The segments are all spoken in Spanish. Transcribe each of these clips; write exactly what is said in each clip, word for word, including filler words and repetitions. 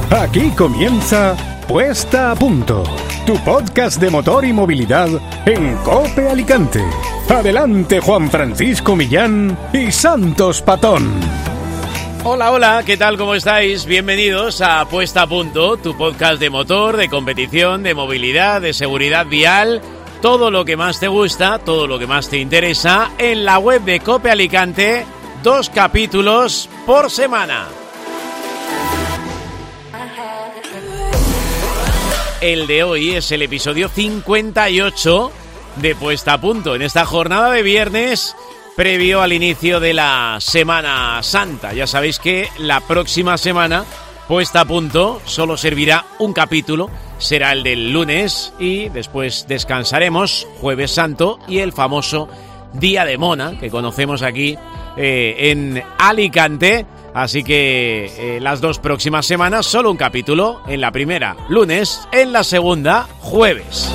Aquí comienza Puesta a Punto, tu podcast de motor y movilidad en COPE Alicante. Adelante, Juan Francisco Millán y Santos Patón. Hola, hola, ¿qué tal? ¿Cómo estáis? Bienvenidos a Puesta a Punto, tu podcast de motor, de competición, de movilidad, de seguridad vial. Todo lo que más te gusta, todo lo que más te interesa en la web de COPE Alicante, dos capítulos por semana. El de hoy es el episodio cincuenta y ocho de Puesta a Punto, en esta jornada de viernes previo al inicio de la Semana Santa. Ya sabéis que la próxima semana Puesta a Punto solo servirá un capítulo, será el del lunes y después descansaremos Jueves Santo y el famoso Día de Mona que conocemos aquí eh, en Alicante. Así que eh, las dos próximas semanas solo un capítulo, en la primera lunes, en la segunda jueves.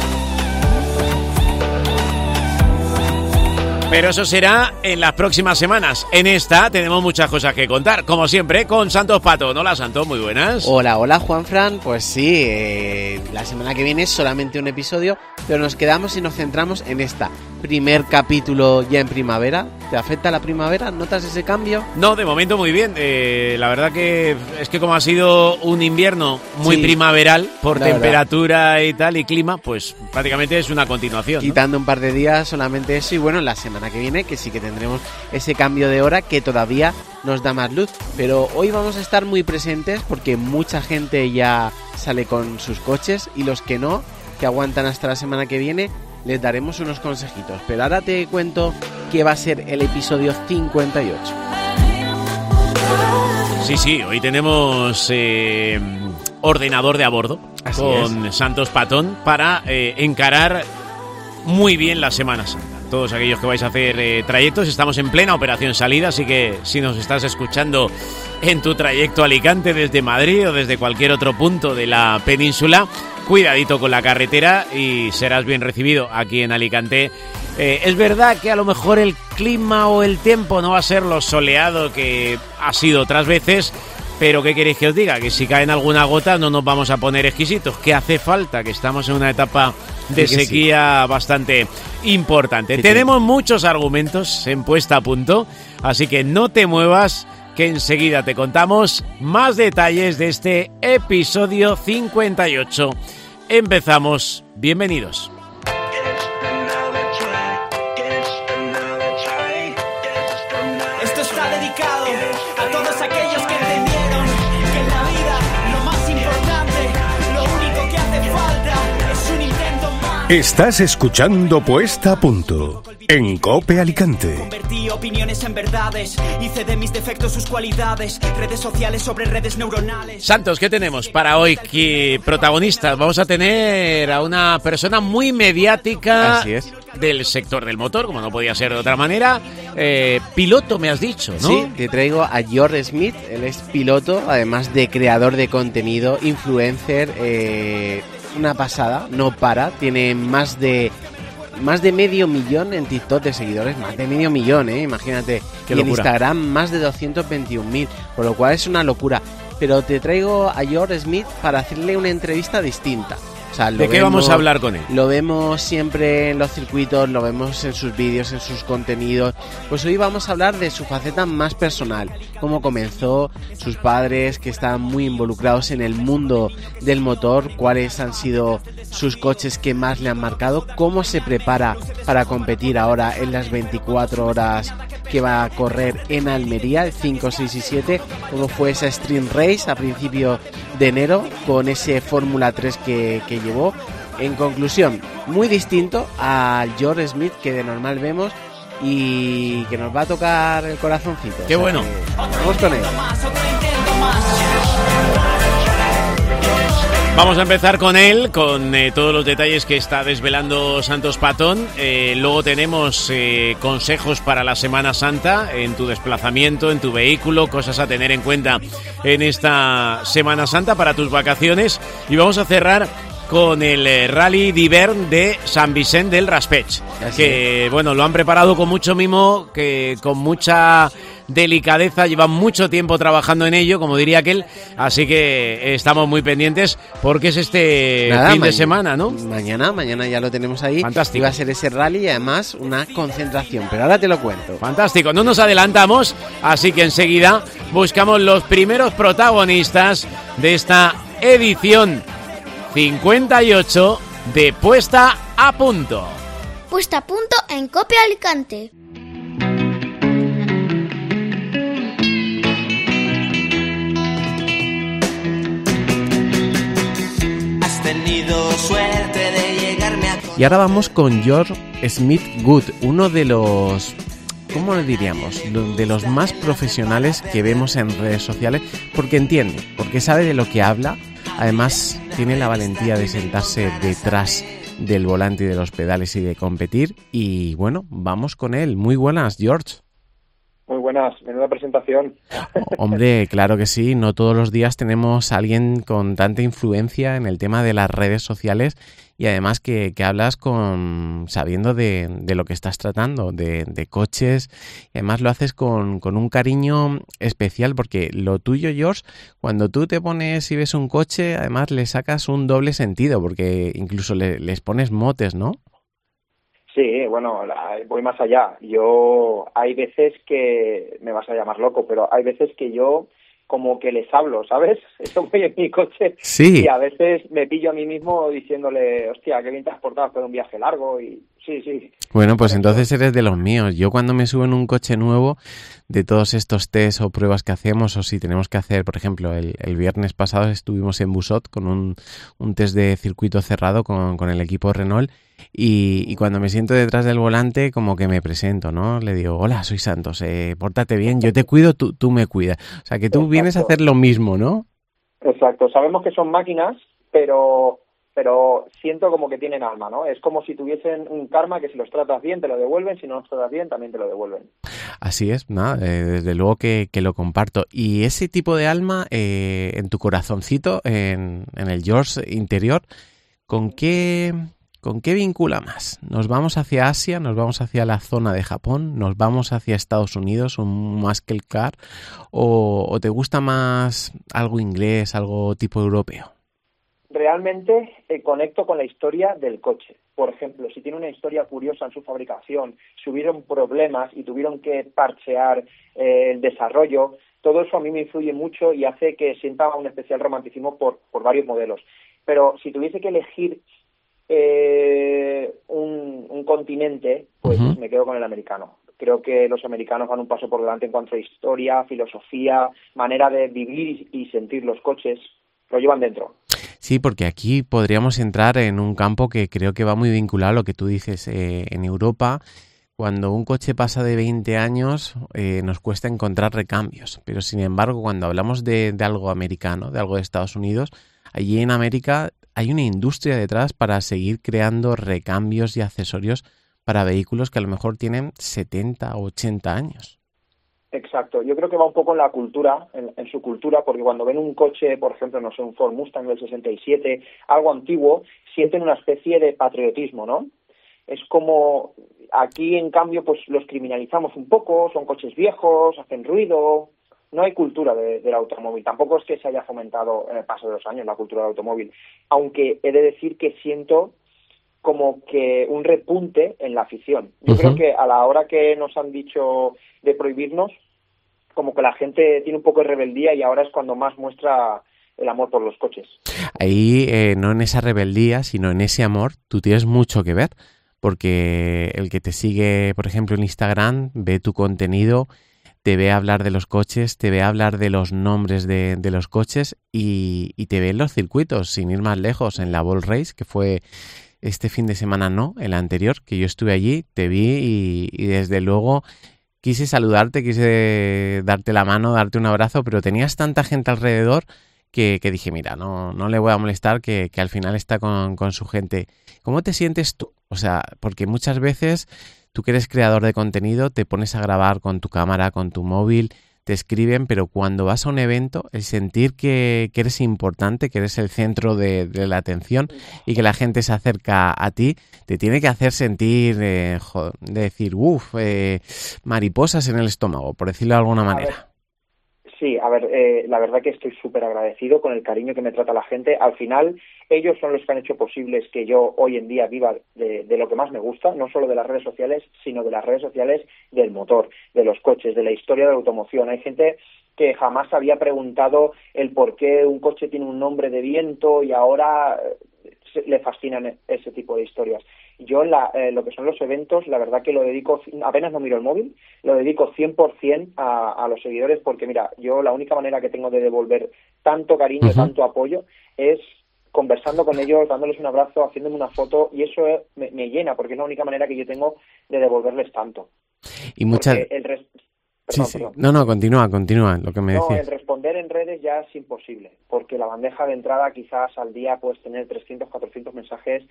Pero eso será en las próximas semanas. En esta tenemos muchas cosas que contar, como siempre, con Santos Patón. Hola, Santos, muy buenas. Hola, hola, Juanfran. Pues sí, eh, la semana que viene es solamente un episodio, pero nos quedamos y nos centramos en esta primer capítulo ya en primavera. ¿Te afecta la primavera? ¿Notas ese cambio? No, de momento muy bien. Eh, la verdad que es que como ha sido un invierno muy sí, primaveral por temperatura verdad. y tal y clima, pues prácticamente es una continuación, ¿no? Quitando un par de días solamente eso y bueno, la semana que viene que sí que tendremos ese cambio de hora que todavía nos da más luz. Pero hoy vamos a estar muy presentes porque mucha gente ya sale con sus coches y los que no, que aguantan hasta la semana que viene, les daremos unos consejitos. Pero ahora te cuento que va a ser el episodio cincuenta y ocho. Sí, sí, hoy tenemos eh, ordenador de a bordo. Así con es. Santos Patón para eh, encarar muy bien la Semana Santa. Todos aquellos que vais a hacer eh, trayectos, estamos en plena operación salida, así que si nos estás escuchando en tu trayecto a Alicante desde Madrid o desde cualquier otro punto de la península, cuidadito con la carretera y serás bien recibido aquí en Alicante. Eh, es verdad que a lo mejor el clima o el tiempo no va a ser lo soleado que ha sido otras veces, pero ¿qué queréis que os diga? Que si caen alguna gota no nos vamos a poner exquisitos, que hace falta, que estamos en una etapa de sí sequía sí. bastante importante. Sí, Tenemos sí. muchos argumentos en Puesta a Punto, así que no te muevas, que enseguida te contamos más detalles de este episodio cincuenta y ocho. Empezamos, bienvenidos. Esto está dedicado a todos aquellos que entendieron que en la vida lo más importante, lo único que hace falta es un intento más. Estás escuchando Puesta a Punto en COPE Alicante. Convertí opiniones en verdades, hice de mis defectos sus cualidades, redes sociales sobre redes neuronales. Santos, ¿qué tenemos para hoy? ¿Qué protagonistas? Vamos a tener a una persona muy mediática. Así es. Del sector del motor, como no podía ser de otra manera. Eh, piloto, me has dicho, ¿no? Sí, te traigo a George Smith. Él es piloto, además de creador de contenido, influencer, eh, una pasada, no para. Tiene más de más de medio millón en TikTok de seguidores, más de medio millón, ¿eh? Imagínate. Qué y en locura. Instagram más de doscientos veintiún mil, por lo cual es una locura. Pero te traigo a George Smith para hacerle una entrevista distinta. O sea, ¿de qué vemos, vamos a hablar con él? Lo vemos siempre en los circuitos, lo vemos en sus vídeos, en sus contenidos. Pues hoy vamos a hablar de su faceta más personal, cómo comenzó, sus padres que están muy involucrados en el mundo del motor, cuáles han sido sus coches que más le han marcado, cómo se prepara para competir ahora en las veinticuatro horas que va a correr en Almería, el cinco, seis y siete, cómo fue esa Stream Race a principio de enero con ese Fórmula tres que, que llevó. En conclusión, muy distinto al George Smith que de normal vemos y que nos va a tocar el corazoncito. ¡Qué o sea, bueno! Vamos con él. Vamos a empezar con él, con eh, todos los detalles que está desvelando Santos Patón. Eh, luego tenemos eh, consejos para la Semana Santa en tu desplazamiento, en tu vehículo, cosas a tener en cuenta en esta Semana Santa para tus vacaciones. Y vamos a cerrar con el eh, Rally d'Hivern de San Vicente del Raspeig, que bueno, lo han preparado con mucho mimo, que con mucha delicadeza, llevan mucho tiempo trabajando en ello, como diría aquel, así que estamos muy pendientes porque es este Nada, fin de ma- semana, ¿no? Mañana, mañana ya lo tenemos ahí. Fantástico. Y va a ser ese rally y además una concentración, pero ahora te lo cuento. Fantástico, no nos adelantamos, así que enseguida buscamos los primeros protagonistas de esta edición cincuenta y ocho de Puesta a Punto. Puesta a punto en Cope Alicante. Has tenido suerte de llegarme a... Y ahora vamos con George Smith Good, uno de los, ¿cómo le diríamos? De los más profesionales que vemos en redes sociales, porque entiende, porque sabe de lo que habla. Además, tiene la valentía de sentarse detrás del volante y de los pedales y de competir. Y bueno, vamos con él. Muy buenas, George. Muy buenas, menuda presentación. Hombre, claro que sí. No todos los días tenemos a alguien con tanta influencia en el tema de las redes sociales y además que, que hablas con sabiendo de, de lo que estás tratando, de, de coches, y además lo haces con, con un cariño especial porque lo tuyo, George, cuando tú te pones y ves un coche, además le sacas un doble sentido porque incluso le, les pones motes, ¿no? Sí, bueno, la- voy más allá. Yo, hay veces que, me vas a llamar loco, pero hay veces que yo como que les hablo, ¿sabes? Yo voy en mi coche Sí. y a veces me pillo a mí mismo diciéndole, hostia, qué bien te has portado después de un viaje largo y sí, sí. Bueno, pues entonces eres de los míos. Yo cuando me subo en un coche nuevo, de todos estos test o pruebas que hacemos, o si tenemos que hacer, por ejemplo, el, el viernes pasado estuvimos en Busot con un, un test de circuito cerrado con, con el equipo Renault y, y cuando me siento detrás del volante como que me presento, ¿no? Le digo, hola, soy Santos, eh, pórtate bien, yo te cuido, tú, tú me cuidas. O sea, que tú Exacto. vienes a hacer lo mismo, ¿no? Exacto, sabemos que son máquinas, pero pero siento como que tienen alma, ¿no? Es como si tuviesen un karma que si los tratas bien te lo devuelven, si no los tratas bien también te lo devuelven. Así es, nada, eh, desde luego que, que lo comparto. Y ese tipo de alma eh, en tu corazoncito, en, en el George interior, ¿con qué, ¿con qué vincula más? ¿Nos vamos hacia Asia? ¿Nos vamos hacia la zona de Japón? ¿Nos vamos hacia Estados Unidos, un muscle car? ¿O, o te gusta más algo inglés, algo tipo europeo? Realmente eh, conecto con la historia del coche. Por ejemplo, si tiene una historia curiosa en su fabricación, si hubieron problemas y tuvieron que parchear eh, el desarrollo, todo eso a mí me influye mucho y hace que sienta un especial romanticismo por, por varios modelos. Pero si tuviese que elegir eh, un, un continente, pues Uh-huh. me quedo con el americano. Creo que los americanos van un paso por delante en cuanto a historia, filosofía, manera de vivir y, y sentir los coches. Lo llevan dentro. Sí, porque aquí podríamos entrar en un campo que creo que va muy vinculado a lo que tú dices. Eh, en Europa, cuando un coche pasa de veinte años, eh, nos cuesta encontrar recambios. Pero sin embargo, cuando hablamos de, de algo americano, de algo de Estados Unidos, allí en América hay una industria detrás para seguir creando recambios y accesorios para vehículos que a lo mejor tienen setenta o ochenta años. Exacto, yo creo que va un poco en la cultura, en, en su cultura, porque cuando ven un coche, por ejemplo, no sé, un Ford Mustang del sesenta y siete, algo antiguo, sienten una especie de patriotismo, ¿no? Es como, aquí en cambio, pues los criminalizamos un poco, son coches viejos, hacen ruido, no hay cultura de, del automóvil, tampoco es que se haya fomentado en el paso de los años la cultura del automóvil, aunque he de decir que siento como que un repunte en la afición. Yo Uh-huh. creo que a la hora que nos han dicho de prohibirnos, como que la gente tiene un poco de rebeldía y ahora es cuando más muestra el amor por los coches. Ahí, eh, no en esa rebeldía, sino en ese amor, tú tienes mucho que ver, porque el que te sigue, por ejemplo, en Instagram, ve tu contenido, te ve hablar de los coches, te ve hablar de los nombres de, de los coches y, y te ve en los circuitos, sin ir más lejos, en la Ball Race, que fue este fin de semana, no, el anterior, que yo estuve allí, te vi y, y desde luego quise saludarte, quise darte la mano, darte un abrazo, pero tenías tanta gente alrededor que, que dije, mira, no, no le voy a molestar, que, que al final está con, con su gente. ¿Cómo te sientes tú? O sea, porque muchas veces tú que eres creador de contenido te pones a grabar con tu cámara, con tu móvil, te escriben, pero cuando vas a un evento, el sentir que, que eres importante, que eres el centro de, de la atención y que la gente se acerca a ti, te tiene que hacer sentir, eh, joder, de decir, uff, eh, mariposas en el estómago, por decirlo de alguna manera. Sí, a ver, eh, la verdad que estoy súper agradecido con el cariño que me trata la gente. Al final, ellos son los que han hecho posibles que yo hoy en día viva de, de lo que más me gusta, no solo de las redes sociales, sino de las redes sociales del motor, de los coches, de la historia de la automoción. Hay gente que jamás había preguntado el por qué un coche tiene un nombre de viento y ahora eh, le fascinan ese tipo de historias. Yo, la, eh, lo que son los eventos, la verdad que lo dedico, apenas no miro el móvil, lo dedico cien por ciento a, a los seguidores porque, mira, yo la única manera que tengo de devolver tanto cariño, uh-huh. tanto apoyo, es conversando con ellos, dándoles un abrazo, haciéndome una foto, y eso es, me, me llena, porque es la única manera que yo tengo de devolverles tanto. Y muchas... El res... Perdón, sí, sí. Perdón. No, no, continúa, continúa lo que me no, decías. El responder en redes ya es imposible, porque la bandeja de entrada quizás al día puedes tener trescientos, cuatrocientos mensajes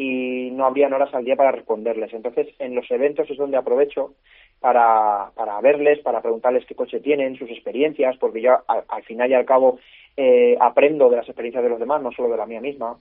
y no habrían horas al día para responderles. Entonces, en los eventos es donde aprovecho para, para verles, para preguntarles qué coche tienen, sus experiencias, porque yo al, al final y al cabo eh, aprendo de las experiencias de los demás, no solo de la mía misma.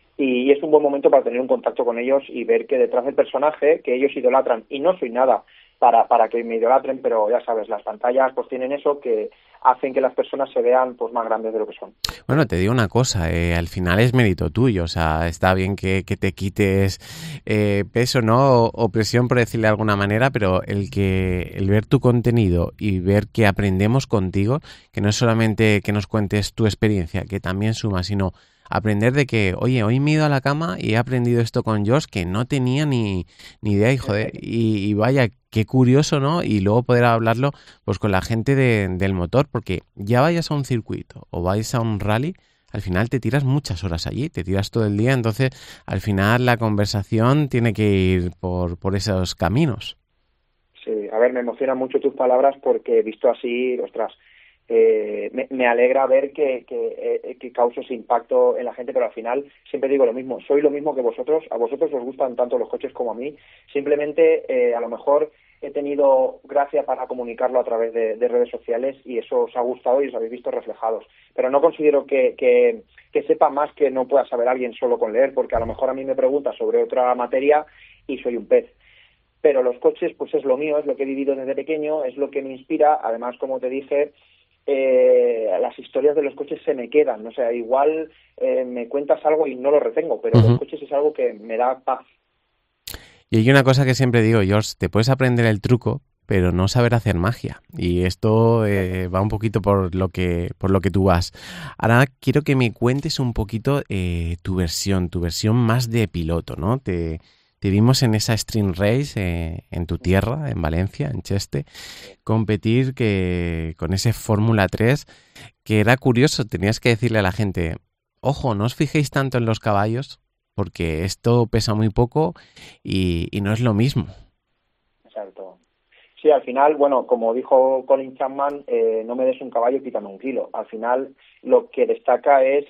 Y es un buen momento para tener un contacto con ellos y ver que detrás del personaje que ellos idolatran, y no soy nada para para que me idolatren, pero ya sabes, las pantallas pues tienen eso que hacen que las personas se vean pues más grandes de lo que son. Bueno, te digo una cosa, eh, al final es mérito tuyo, o sea, está bien que, que te quites eh, peso, ¿no? O, o presión, por decirle de alguna manera, pero el que el ver tu contenido y ver que aprendemos contigo, que no es solamente que nos cuentes tu experiencia, que también suma, sino aprender de que, oye, hoy me he ido a la cama y he aprendido esto con Josh que no tenía ni, ni idea, y joder, y, y vaya, qué curioso, ¿no? Y luego poder hablarlo pues con la gente de, del motor, porque ya vayas a un circuito o vayas a un rally, al final te tiras muchas horas allí, te tiras todo el día, entonces al final la conversación tiene que ir por, por esos caminos. Sí, a ver, me emocionan mucho tus palabras porque visto así, ostras, Eh, me, me alegra ver que, que, eh, que causa ese impacto en la gente, pero al final siempre digo lo mismo, soy lo mismo que vosotros, a vosotros os gustan tanto los coches como a mí, simplemente eh, a lo mejor he tenido gracia para comunicarlo a través de, de redes sociales y eso os ha gustado y os habéis visto reflejados, pero no considero que, que, que sepa más que no pueda saber alguien solo con leer, porque a lo mejor a mí me pregunta sobre otra materia y soy un pez. Pero los coches pues es lo mío, es lo que he vivido desde pequeño, es lo que me inspira, además como te dije, Eh, las historias de los coches se me quedan, o sea, igual eh, me cuentas algo y no lo retengo, pero uh-huh. los coches es algo que me da paz. Y hay una cosa que siempre digo, George, te puedes aprender el truco, pero no saber hacer magia, y esto eh, va un poquito por lo que por lo que tú vas. Ahora quiero que me cuentes un poquito eh, tu versión, tu versión más de piloto, ¿no? Te Te vimos en esa Stream Race eh, en tu tierra, en Valencia, en Cheste, competir que con ese Fórmula tres, que era curioso, tenías que decirle a la gente, ojo, no os fijéis tanto en los caballos, porque esto pesa muy poco y, y no es lo mismo. Exacto. Sí, al final, bueno, como dijo Colin Chapman, eh, no me des un caballo, quítame un kilo. Al final, lo que destaca es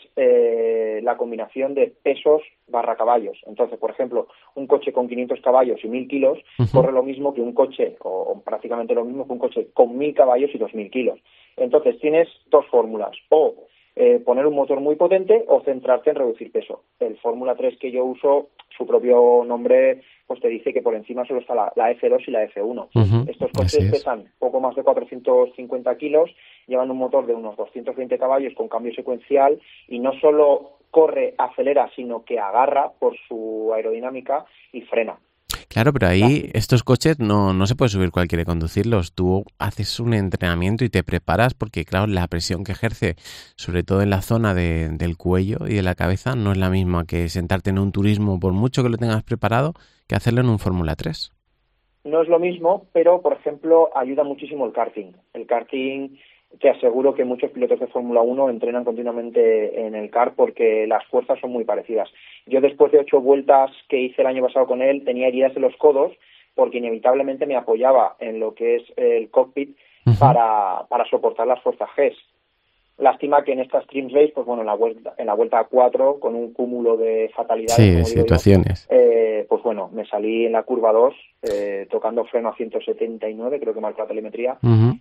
eh, la combinación de pesos barra caballos. Entonces, por ejemplo, un coche con quinientos caballos y mil kilos uh-huh. corre lo mismo que un coche, o, o prácticamente lo mismo que un coche con mil caballos y dos mil kilos. Entonces, tienes dos fórmulas, o eh, poner un motor muy potente o centrarte en reducir peso. El Fórmula tres que yo uso, su propio nombre pues te dice que por encima solo está la, la F dos y la F uno. Uh-huh. Estos coches pesan poco más de cuatrocientos cincuenta kilos, llevan un motor de unos doscientos veinte caballos con cambio secuencial y no solo corre, acelera, sino que agarra por su aerodinámica y frena. Claro, pero ahí estos coches no, no se puede subir cualquiera y conducirlos. Tú haces un entrenamiento y te preparas porque, claro, la presión que ejerce, sobre todo en la zona de, del cuello y de la cabeza, no es la misma que sentarte en un turismo, por mucho que lo tengas preparado, que hacerlo en un Fórmula tres. No es lo mismo, pero, por ejemplo, ayuda muchísimo el karting. El karting, te aseguro que muchos pilotos de Fórmula uno entrenan continuamente en el kart porque las fuerzas son muy parecidas. Yo después de ocho vueltas que hice el año pasado con él tenía heridas en los codos porque inevitablemente me apoyaba en lo que es el cockpit uh-huh. para, para soportar las fuerzas G. Lástima que en esta Stream Race, pues bueno, en la vuelta en la vuelta cuatro, con un cúmulo de fatalidades, sí, como digo situaciones. Yo, eh, pues bueno, me salí en la curva dos, eh, tocando freno a ciento setenta y nueve, creo que marcó la telemetría, uh-huh.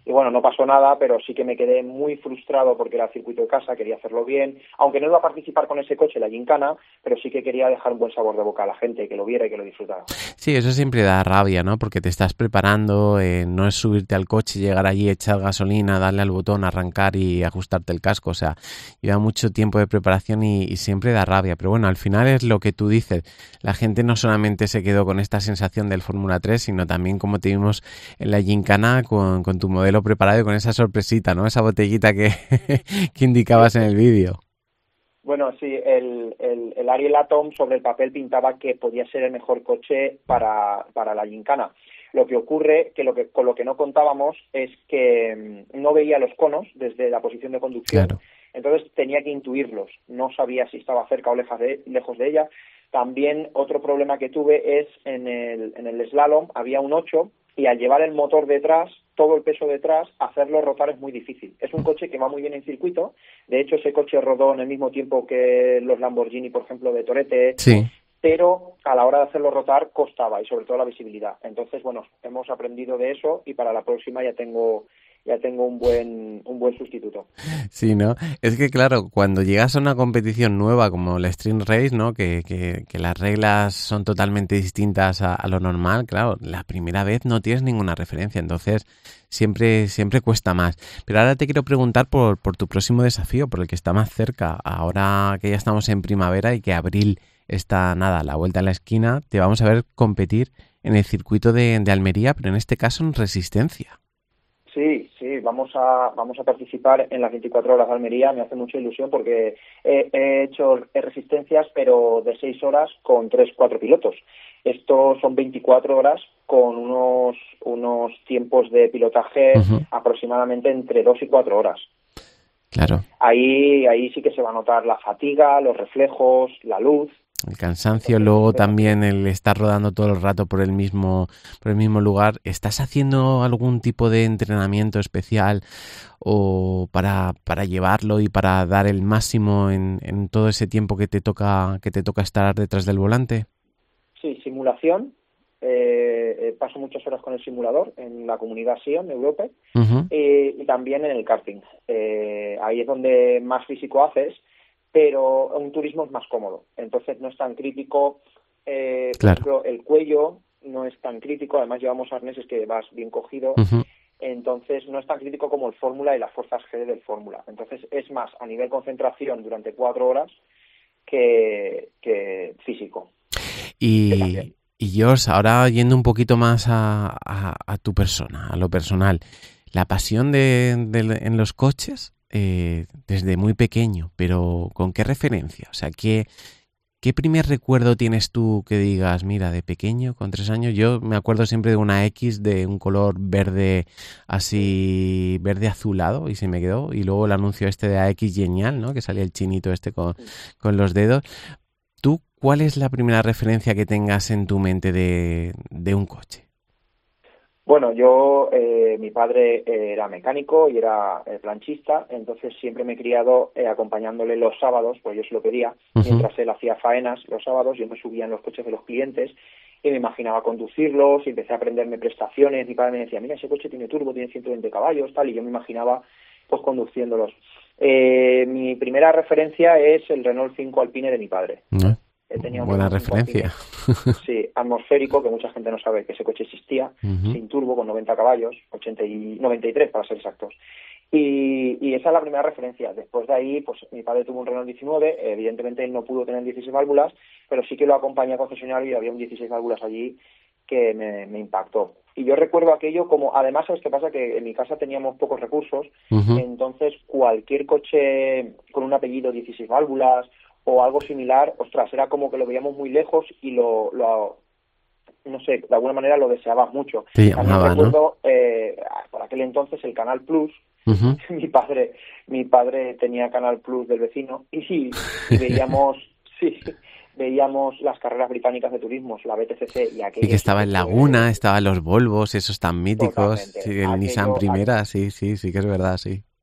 y bueno, no pasó nada, pero sí que me quedé muy frustrado porque era el circuito de casa, quería hacerlo bien, aunque no iba a participar con ese coche en la Gincana, pero sí que quería dejar un buen sabor de boca a la gente, que lo viera y que lo disfrutara. Sí, eso siempre da rabia, ¿no? Porque te estás preparando, eh, no es subirte al coche, llegar allí, echar gasolina, darle al botón, arrancar y ajustarte el casco, o sea, lleva mucho tiempo de preparación y, y siempre da rabia, pero bueno, al final es lo que tú dices, la gente no solamente se quedó con esta sensación del Fórmula tres, sino también como te vimos en la Gincana con, con tu modelo preparado y con esa sorpresita, ¿no? Esa botellita que, que indicabas en el vídeo. Bueno, sí, el, el, el Ariel Atom sobre el papel pintaba que podía ser el mejor coche para, para la Gincana. Lo que ocurre, que, lo que con lo que no contábamos es que no veía los conos desde la posición de conducción, claro. Entonces tenía que intuirlos, no sabía si estaba cerca o lejos de, lejos de ella. También otro problema que tuve es en el, en el slalom había un ocho y al llevar el motor detrás, todo el peso detrás, hacerlo rotar es muy difícil. Es un coche que va muy bien en circuito, de hecho ese coche rodó en el mismo tiempo que los Lamborghini, por ejemplo, de Toretto, sí. Pero a la hora de hacerlo rotar costaba y sobre todo la visibilidad. Entonces, bueno, hemos aprendido de eso y para la próxima ya tengo ya tengo un buen un buen sustituto. Sí, ¿no? Es que claro, cuando llegas a una competición nueva como la Stream Race, ¿no? Que, que, que las reglas son totalmente distintas a, a lo normal, claro, la primera vez no tienes ninguna referencia, entonces siempre siempre cuesta más. Pero ahora te quiero preguntar por, por tu próximo desafío, por el que está más cerca, ahora que ya estamos en primavera y que abril está, nada, la vuelta a la esquina, te vamos a ver competir en el circuito de, de Almería, pero en este caso en resistencia. Sí, sí, vamos a vamos a participar en las veinticuatro horas de Almería, me hace mucha ilusión porque he, he hecho resistencias, pero de seis horas con tres, cuatro pilotos. Estos son veinticuatro horas con unos unos tiempos de pilotaje uh-huh. aproximadamente entre dos y cuatro horas. Claro. Ahí ahí sí que se va a notar la fatiga, los reflejos, la luz. El cansancio, luego también el estar rodando todo el rato por el mismo por el mismo lugar. ¿Estás haciendo algún tipo de entrenamiento especial o para para llevarlo y para dar el máximo en, en todo ese tiempo que te toca que te toca estar detrás del volante? Sí, simulación. Eh, paso muchas horas con el simulador en la comunidad Sion Europa uh-huh. eh, y también en el karting. Eh, ahí es donde más físico haces, pero un turismo es más cómodo, entonces no es tan crítico, eh, claro. por ejemplo, el cuello no es tan crítico, además llevamos arneses que vas bien cogido, uh-huh. entonces no es tan crítico como el Fórmula y las fuerzas G del Fórmula, entonces es más a nivel concentración durante cuatro horas que, que físico. Y, y George, ahora yendo un poquito más a, a, a tu persona, a lo personal, la pasión de, de en los coches... Eh, desde muy pequeño, pero ¿con qué referencia? O sea, ¿qué, ¿qué primer recuerdo tienes tú que digas, mira, de pequeño, con tres años? Yo me acuerdo siempre de una X de un color verde, así, verde azulado, y se me quedó, y luego el anuncio este de A X Genial, ¿no? Que salía el chinito este con, con los dedos. ¿Tú cuál es la primera referencia que tengas en tu mente de, de un coche? Bueno, yo, eh, mi padre era mecánico y era eh, planchista, entonces siempre me he criado eh, acompañándole los sábados, pues yo se lo pedía, uh-huh. mientras él hacía faenas los sábados, yo me subía en los coches de los clientes y me imaginaba conducirlos y empecé a aprenderme prestaciones. Mi padre me decía, mira, ese coche tiene turbo, tiene ciento veinte caballos, tal, y yo me imaginaba pues conduciéndolos. Eh, mi primera referencia es el Renault cinco Alpine de mi padre. Uh-huh. Tenía un buena referencia. Sí, atmosférico, que mucha gente no sabe que ese coche existía, uh-huh. sin turbo, con noventa caballos, ochenta y, noventa y tres para ser exactos. Y, y esa es la primera referencia. Después de ahí, pues mi padre tuvo un Renault diecinueve, evidentemente él no pudo tener dieciséis válvulas, pero sí que lo acompañé a concesionario y había un dieciséis válvulas allí que me, me impactó. Y yo recuerdo aquello como, además, ¿sabes qué pasa? Que en mi casa teníamos pocos recursos, uh-huh. entonces cualquier coche con un apellido dieciséis válvulas o algo similar, ostras, era como que lo veíamos muy lejos y lo, lo no sé, de alguna manera lo deseabas mucho. Sí, También amaba, recuerdo, ¿no? eh, por aquel entonces, el Canal Plus. Uh-huh. mi padre mi padre tenía Canal Plus del vecino y, y veíamos, sí, veíamos las carreras británicas de turismos, la B T C C y aquello. Y que estaba en Laguna, estaban los Volvos, esos tan míticos, sí, el aquello, Nissan Primera, aquello, sí, sí, sí que es verdad, sí.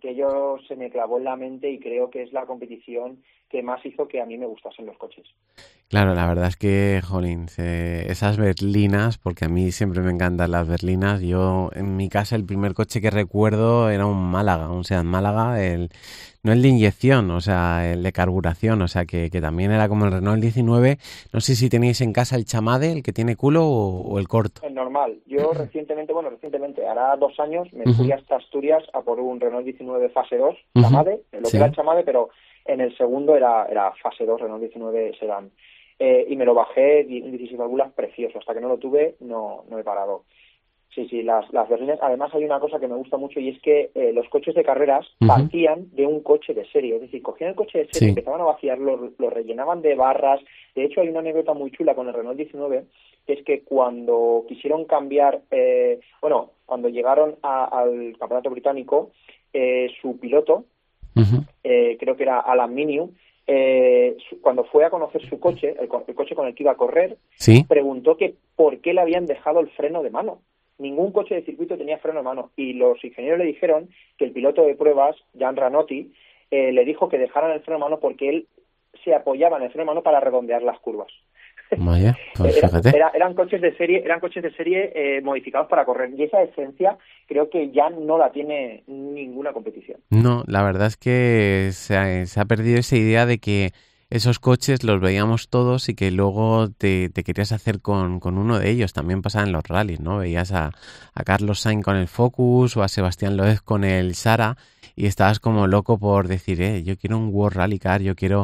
aquello se me clavó en la mente y creo que es la competición que más hizo que a mí me gustasen los coches. Claro, la verdad es que, jolín, eh, esas berlinas, porque a mí siempre me encantan las berlinas. Yo, en mi casa, el primer coche que recuerdo era un Málaga, un Seat Málaga, el, no el de inyección, o sea, el de carburación, o sea, que, que también era como el Renault diecinueve. No sé si tenéis en casa el Chamade, el que tiene culo, o, o el corto. Es normal. Yo recientemente, bueno, recientemente, hará dos años, me Uh-huh. fui hasta Asturias a por un Renault diecinueve fase dos, Chamade, Uh-huh. lo Sí. que era el Chamade, pero en el segundo era, era fase dos, Renault diecinueve Sedán. Eh, y me lo bajé, un dieciséis válvulas precioso. Hasta que no lo tuve, no, no he parado. Sí, sí, las, las berlinas. Además, hay una cosa que me gusta mucho y es que eh, los coches de carreras Uh-huh. partían de un coche de serie. Es decir, cogían el coche de serie, Sí. empezaban a vaciarlo, lo rellenaban de barras. De hecho, hay una anécdota muy chula con el Renault diecinueve, que es que cuando quisieron cambiar, eh, bueno, cuando llegaron a, al campeonato británico, eh, su piloto, Uh-huh. eh, creo que era Alan Miniu, eh, su- cuando fue a conocer su coche, el, co- el coche con el que iba a correr, Sí. preguntó que por qué le habían dejado el freno de mano. Ningún coche de circuito tenía freno de mano y los ingenieros le dijeron que el piloto de pruebas, Jan Ranotti, eh, le dijo que dejaran el freno de mano porque él se apoyaba en el freno de mano para redondear las curvas. Vaya, pues Era- fíjate. era- eran coches de serie, eran coches de serie eh, modificados para correr y esa esencia creo que ya no la tiene ninguna competición. No, la verdad es que se ha, se ha perdido esa idea de que esos coches los veíamos todos y que luego te, te querías hacer con, con uno de ellos. También pasaba en los rallies, ¿no? Veías a, a Carlos Sainz con el Focus o a Sebastián Loeb con el Sara y estabas como loco por decir, eh, yo quiero un World Rally Car, yo quiero,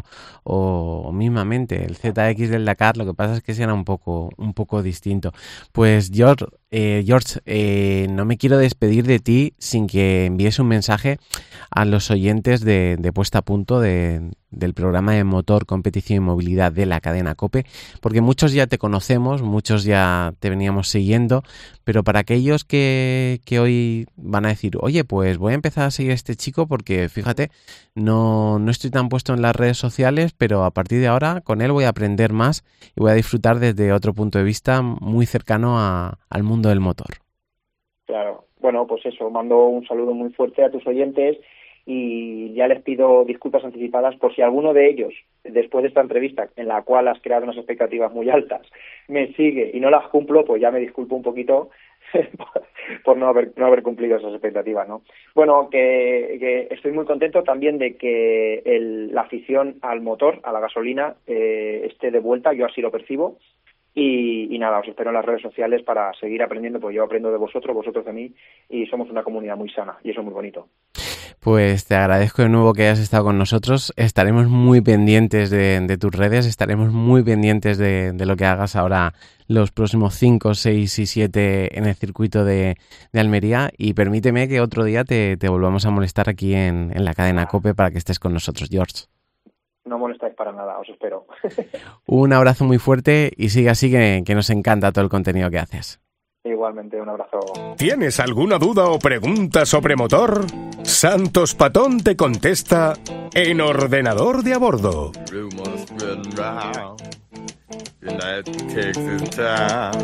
o, o mismamente el Z X del Dakar. Lo que pasa es que ese era un poco, un poco distinto. Pues George, eh, George eh, no me quiero despedir de ti sin que envíes un mensaje a los oyentes de, de Puesta a Punto de, del programa de motor, competición y movilidad de la cadena COPE, porque muchos ya te conocemos, muchos ya te veníamos siguiendo, pero para aquellos que, que hoy van a decir, oye, pues voy a empezar a seguir a este chico porque fíjate, no, no estoy tan puesto en las redes sociales, pero a partir de ahora con él voy a aprender más y voy a disfrutar desde otro punto de vista muy cercano a, al mundo del motor. Claro, bueno, pues eso, mando un saludo muy fuerte a tus oyentes y ya les pido disculpas anticipadas por si alguno de ellos, después de esta entrevista, en la cual has creado unas expectativas muy altas, me sigue y no las cumplo, pues ya me disculpo un poquito por no haber no haber cumplido esas expectativas, ¿no? Bueno, que, que estoy muy contento también de que el, la afición al motor, a la gasolina, eh, esté de vuelta, yo así lo percibo. Y, y nada, os espero en las redes sociales para seguir aprendiendo, pues yo aprendo de vosotros, vosotros de mí, y somos una comunidad muy sana, y eso es muy bonito. Pues te agradezco de nuevo que hayas estado con nosotros. Estaremos muy pendientes de, de tus redes, estaremos muy pendientes de, de lo que hagas ahora los próximos cinco, seis y siete en el circuito de, de Almería. Y permíteme que otro día te, te volvamos a molestar aquí en, en la cadena COPE para que estés con nosotros, George. No molestáis para nada, os espero. Un abrazo muy fuerte y sigue así que, que nos encanta todo el contenido que haces. Igualmente, un abrazo. ¿Tienes alguna duda o pregunta sobre motor? Santos Patón te contesta en Ordenador de a Bordo. Rumors spread around. United Texas town.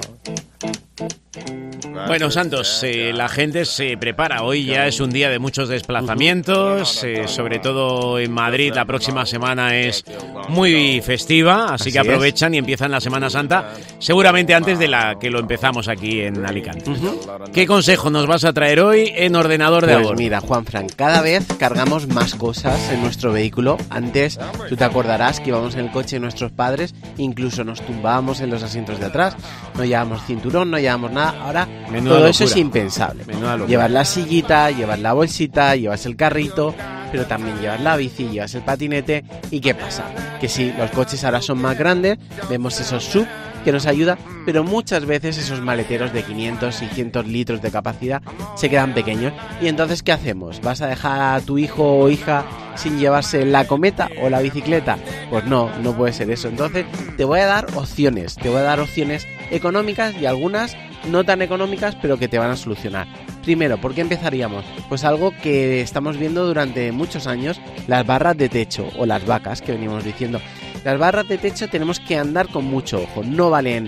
Bueno, Santos, eh, la gente se prepara. Hoy ya es un día de muchos desplazamientos, eh, sobre todo en Madrid. La próxima semana es muy festiva, así, Así que aprovechan y empiezan la Semana Santa, seguramente antes de la que lo empezamos aquí en Alicante. ¿Qué consejo nos vas a traer hoy en Ordenador de a Pues Bordo? mira, Juanfran, cada vez cargamos más cosas en nuestro vehículo. Antes, tú te acordarás que íbamos en el coche de nuestros padres, incluso nos tumbábamos en los asientos de atrás, no llevábamos cinturón, no llevábamos nada. Ahora Menuda todo eso locura. es impensable. Menuda locura. Llevas la sillita, llevas la bolsita, llevas el carrito, pero también llevas la bici, llevas el patinete. ¿Y qué pasa? Que sí, los coches ahora son más grandes, vemos esos sub que nos ayuda, pero muchas veces esos maleteros de quinientos, seiscientos litros de capacidad se quedan pequeños. Y entonces, ¿qué hacemos? ¿Vas a dejar a tu hijo o hija sin llevarse la cometa o la bicicleta? Pues no, no puede ser eso. Entonces, te voy a dar opciones, te voy a dar opciones económicas y algunas no tan económicas, pero que te van a solucionar. Primero, ¿por qué empezaríamos? Pues algo que estamos viendo durante muchos años, las barras de techo o las vacas que venimos diciendo. Las barras de techo tenemos que andar con mucho ojo, no valen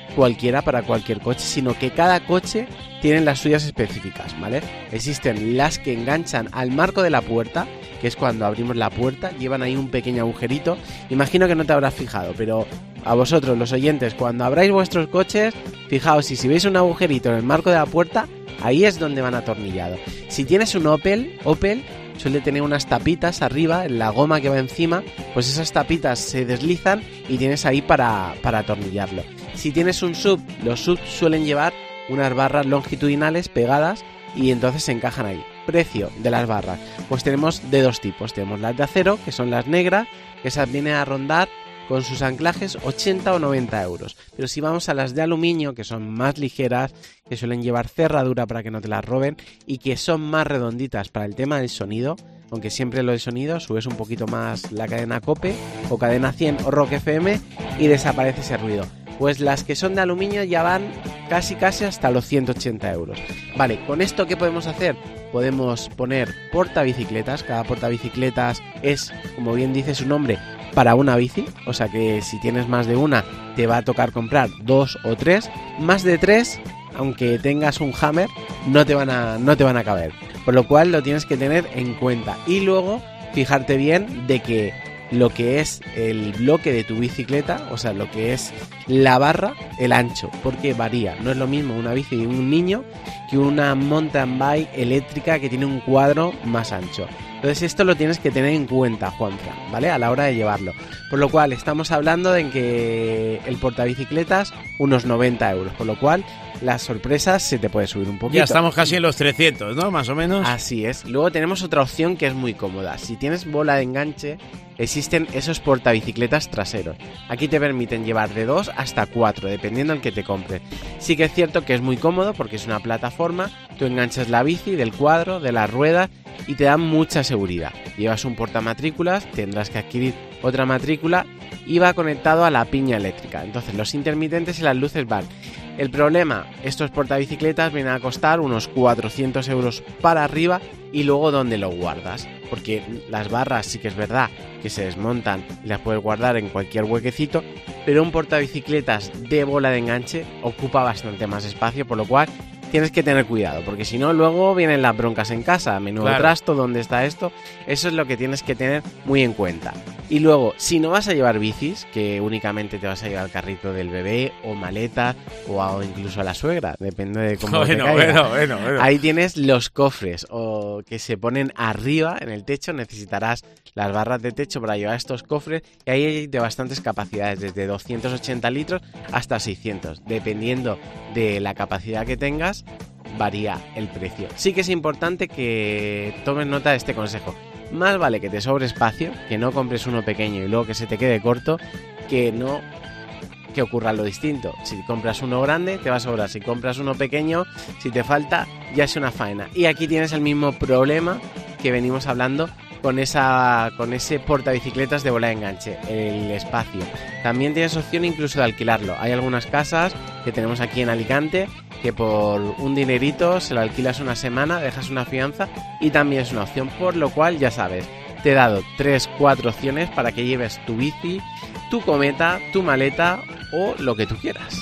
cualquiera para cualquier coche, sino que cada coche tiene las suyas específicas, ¿vale? Existen las que enganchan al marco de la puerta, que es cuando abrimos la puerta, llevan ahí un pequeño agujerito. Imagino que no te habrás fijado, pero a vosotros, los oyentes, cuando abráis vuestros coches, fijaos, y si veis un agujerito en el marco de la puerta, ahí es donde van atornillados. Si tienes un Opel, Opel suele tener unas tapitas arriba, en la goma que va encima, pues esas tapitas se deslizan y tienes ahí para, para atornillarlo. Si tienes un sub, los subs suelen llevar unas barras longitudinales pegadas y entonces se encajan ahí. Precio de las barras, pues tenemos de dos tipos. Tenemos las de acero, que son las negras, que esas vienen a rondar con sus anclajes ochenta o noventa euros. Pero si vamos a las de aluminio, que son más ligeras, que suelen llevar cerradura para que no te las roben y que son más redonditas para el tema del sonido, aunque siempre lo de sonido subes un poquito más la cadena Cope o cadena cien o Rock F M y desaparece ese ruido. Pues las que son de aluminio ya van casi casi hasta los ciento ochenta euros. Vale, ¿con esto qué podemos hacer? Podemos poner portabicicletas. Cada portabicicletas es, como bien dice su nombre, para una bici. O sea que si tienes más de una, te va a tocar comprar dos o tres. Más de tres, aunque tengas un Hammer, no te van a, no te van a caber. Por lo cual lo tienes que tener en cuenta. Y luego, fijarte bien de que lo que es el bloque de tu bicicleta, o sea, lo que es la barra, el ancho, porque varía. No es lo mismo una bici de un niño que una mountain bike eléctrica que tiene un cuadro más ancho. Entonces esto lo tienes que tener en cuenta, Juanfran, ¿vale? A la hora de llevarlo. Por lo cual estamos hablando de que el portabicicletas unos noventa euros, por lo cual las sorpresas se te puede subir un poquito. Ya estamos casi en los trescientos, ¿no? Más o menos. Así es. Luego tenemos otra opción que es muy cómoda. Si tienes bola de enganche, existen esos portabicicletas traseros. Aquí te permiten llevar de dos hasta cuatro, dependiendo del que te compres. Sí que es cierto que es muy cómodo porque es una plataforma, tú enganchas la bici del cuadro, de la rueda y te dan mucha seguridad. Llevas un portamatrículas, tendrás que adquirir otra matrícula y va conectado a la piña eléctrica. Entonces los intermitentes y las luces van. El problema, estos portabicicletas vienen a costar unos cuatrocientos euros para arriba y luego ¿dónde lo guardas? Porque las barras sí que es verdad que se desmontan y las puedes guardar en cualquier huequecito, pero un portabicicletas de bola de enganche ocupa bastante más espacio, por lo cual tienes que tener cuidado, porque si no luego vienen las broncas en casa, menudo claro. Trasto, ¿dónde está esto? Eso es lo que tienes que tener muy en cuenta. Y luego, si no vas a llevar bicis, que únicamente te vas a llevar el carrito del bebé o maleta o, a, o incluso a la suegra, depende de cómo bueno, te caiga. Bueno, bueno, bueno. Ahí tienes los cofres o que se ponen arriba en el techo, necesitarás las barras de techo para llevar estos cofres y ahí hay de bastantes capacidades, desde doscientos ochenta litros hasta seiscientos, dependiendo de la capacidad que tengas, varía el precio. Sí que es importante que tomes nota de este consejo. Más vale que te sobre espacio, que no compres uno pequeño y luego que se te quede corto, que no que ocurra lo distinto. Si compras uno grande, te va a sobrar. Si compras uno pequeño, si te falta, ya es una faena. Y aquí tienes el mismo problema que venimos hablando con esa con ese portabicicletas de bola de enganche, el espacio. También tienes opción incluso de alquilarlo. Hay algunas casas que tenemos aquí en Alicante que por un dinerito se lo alquilas una semana, dejas una fianza y también es una opción, por lo cual ya sabes, te he dado tres, cuatro opciones para que lleves tu bici, tu cometa, tu maleta o lo que tú quieras.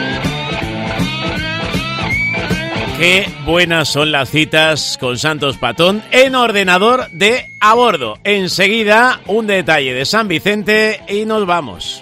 Qué buenas son las citas con Santos Patón en ordenador de a bordo. Enseguida un detalle de San Vicente y nos vamos.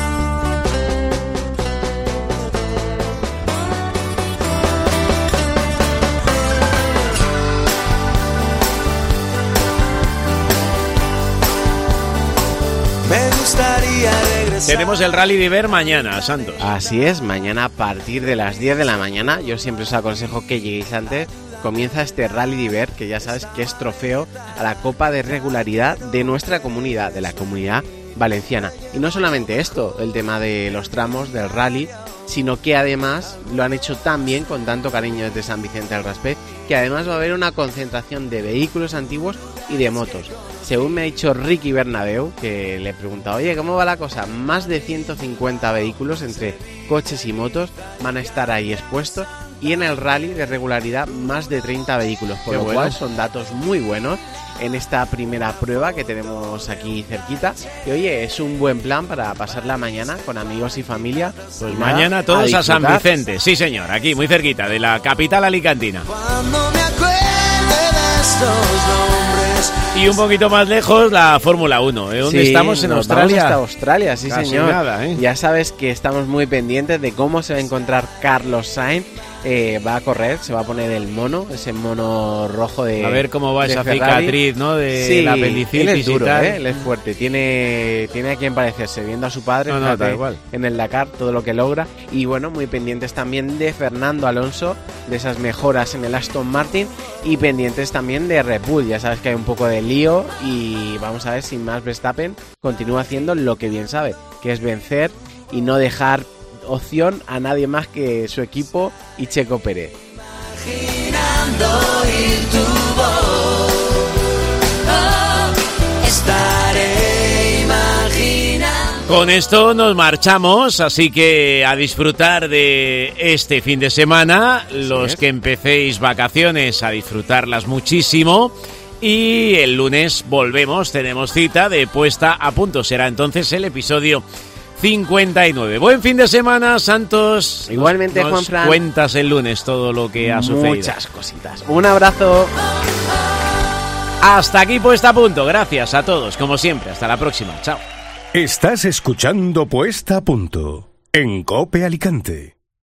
Tenemos el Rally Diver mañana, Santos. Así es, mañana a partir de las diez de la mañana. Yo siempre os aconsejo que lleguéis antes. Comienza este Rally Diver, que ya sabes que es trofeo a la Copa de Regularidad de nuestra comunidad, de la comunidad valenciana. Y no solamente esto, el tema de los tramos del rally, sino que además lo han hecho tan bien, con tanto cariño desde San Vicente del Raspé, que además va a haber una concentración de vehículos antiguos y de motos. Según me ha dicho Ricky Bernabeu, que le he preguntado, oye, ¿cómo va la cosa? Más de ciento cincuenta vehículos entre coches y motos van a estar ahí expuestos y en el rally de regularidad más de treinta vehículos, por Qué lo bueno. cual son datos muy buenos en esta primera prueba que tenemos aquí cerquita. Y oye, es un buen plan para pasar la mañana con amigos y familia. Pues Y nada, mañana todos a, San disfrutar. Vicente, sí señor, aquí muy cerquita de la capital alicantina. Cuando me acuerde de estos nombres. Y un poquito más lejos la Fórmula uno, ¿eh? ¿Dónde Sí, estamos? ¿En nos Australia? Vamos hasta Australia, sí Casi señor. nada, ¿eh? Ya sabes que estamos muy pendientes de cómo se va a encontrar Carlos Sainz. Eh, va a correr, se va a poner el mono, ese mono rojo de A ver cómo va de esa Ferrari. cicatriz, ¿no? De Sí, la apendicitis él es duro, y tal. ¿eh? Él es fuerte, tiene, tiene a quien parecerse, viendo a su padre, No, no, fíjate, tal cual. en el Dakar, todo lo que logra. Y bueno, muy pendientes también de Fernando Alonso, de esas mejoras en el Aston Martin, y pendientes también de Red Bull. Ya sabes que hay un poco de lío y vamos a ver si Max Verstappen continúa haciendo lo que bien sabe, que es vencer y no dejar opción a nadie más que su equipo y Checo Pérez. Imaginando oír tu voz, oh, estaré imaginando. Con esto nos marchamos, así que a disfrutar de este fin de semana. Los es. que empecéis vacaciones, a disfrutarlas muchísimo. Y el lunes volvemos, tenemos cita de puesta a punto. Será entonces el episodio cincuenta y nueve. Buen fin de semana, Santos. Igualmente, nos Juanfran. cuentas el lunes todo lo que ha sucedido. Muchas cositas. Un abrazo. Hasta aquí puesta a punto. Gracias a todos, como siempre. Hasta la próxima. Chao. Estás escuchando Puesta a Punto en COPE Alicante.